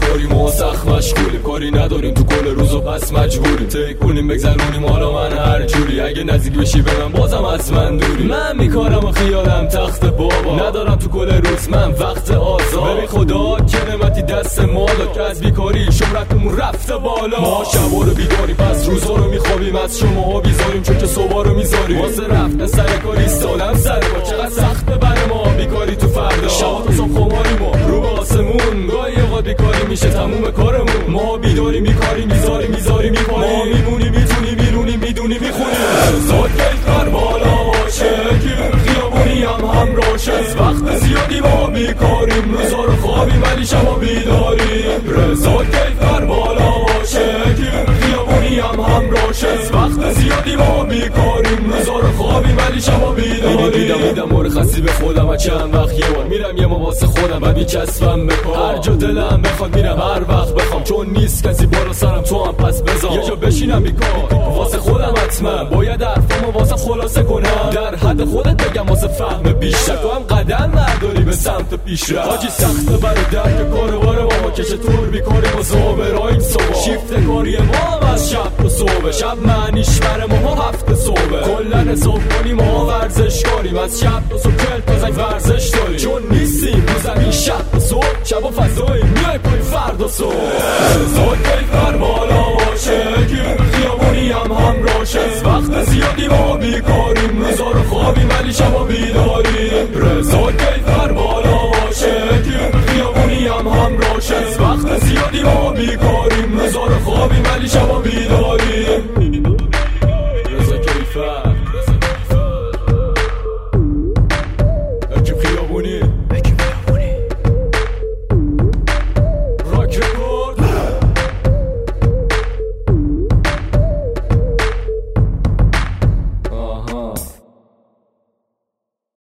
بیکاریم و سخت مشغولیم، کاری نداریم تو کل روز و پس مجبوریم تکونیم بگذرونیم حالا من هر جوری. اگه نزدیک بشی به من بازم از من دوری. من میکارم و خیالم تخت بابا، ندارم تو کل روز من وقت آزاد. ببین خدا که نعمتی دست ما داد که از بیکاری شهرتمون رفته بالا. ما شبا رو بیداریم پس روزا رو میخوابیم، از شماها بیزاریم چون که صبح رو میذاریم. واسه رفت سر کاری سالم سر با چقدر سخته برای ما بیکاری تو فردا. شبا تو صبح خماریم و رو به آسمون، گاهی اوقات بیکاری میشه تموم کارمون. ما بیداریم میکاریم میذاریم میپاریم، ما میمونیم میتونیم میرونیم میدونیم میخونیم. زاد کار بالا باشه که خیابونی هم راشه. از وقت زیادی ما بیکاریم، روزا رو خوابیم ولی شبا بیداریم. رضا کار بالا باشه که خیابونی هم راشه. از وقت زیادی ما بیکاریم، روزا رو خوابیم ولی شبا بیداریم. دیدم مرخصی به خودم چند وقت یه بار میرم یه ما واسه خودم و بیچسبم به کار. هر جا دلم بخواد میرم هر وقت بخوام، چون نیست کسی بالا سرم تو هم پس بذار یه جا بشینم بیکار. واسه خودم حتما باید حرفامو واسه خلاصه کنم، در حد خودت بگم واسه فهم بیشتر. تو هم قدم نداری به سمت پیشرفت. حاجی سخته برای درک کاروبار ما که چطور بیکاریم و صابراییم صبح. شیفت کاری ما هم از شب تا صبح، شب معنیش برای ما هفت صبح. کلن صبح کنیم ما ورزش کاریم، از شب تا صبح کل تا زنگ ورزش داریم. چون نیستیم رو زمین شب تا صبح، شب و فضاییم میای پای فردا صبح. زاد کار بالا باشه که خیابونی هم راشه. از وقت زیادی ما بیکاریم، روزا رو خوابیم ولی شبا بیداریم. رضا کار بالا باشه که خیابونی هم راشه. از وقت زیادی ما بیکاریم، روزا رو خوابیم ولی شبا بیداریم.